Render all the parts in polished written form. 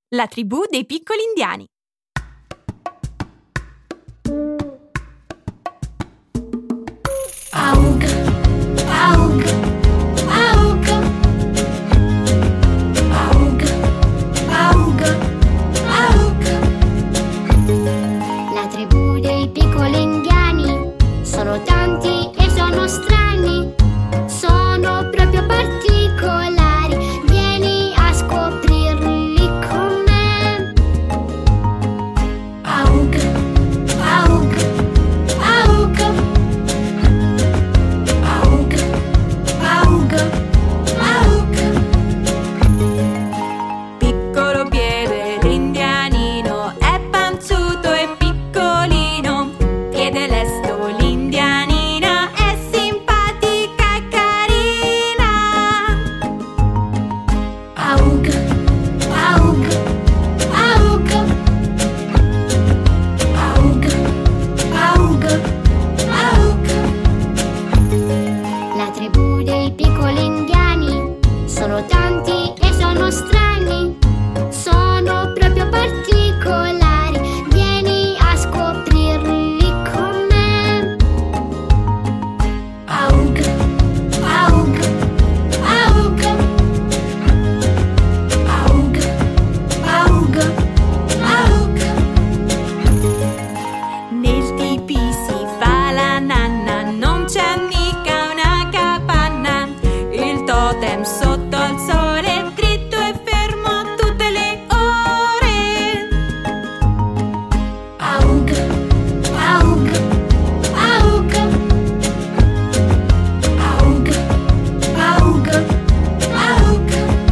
La tribù dei piccoli indiani. Aug, aug, aug. Aug, aug, aug. La tribù dei piccoli indiani sono tanti e sono strani, sono proprio particolari. Vieni a scoprirli con me. Aug, aug, aug. Aug, aug, aug. Piccolo piede l'indianino è panzuto e piccolino. Piede lesto l'indianina è simpatica e carina. Aug, aug, aug. Aug, aug, aug. La tribù dei piccoli indiani sono tanti e sono strani, sono proprio particolari. Vieni a scoprirli con me. Aug, aug, aug. Aug, aug, aug. Nel tipì si fa la nanna, non c'è mica una capanna. Il totem sotto al sole, dritto e fermo tutte le ore. Aug, aug, aug. Aug, aug, aug.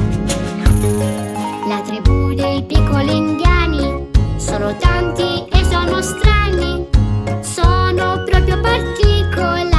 La tribù dei piccoli indiani sono tanti e sono strani, sono proprio particolari.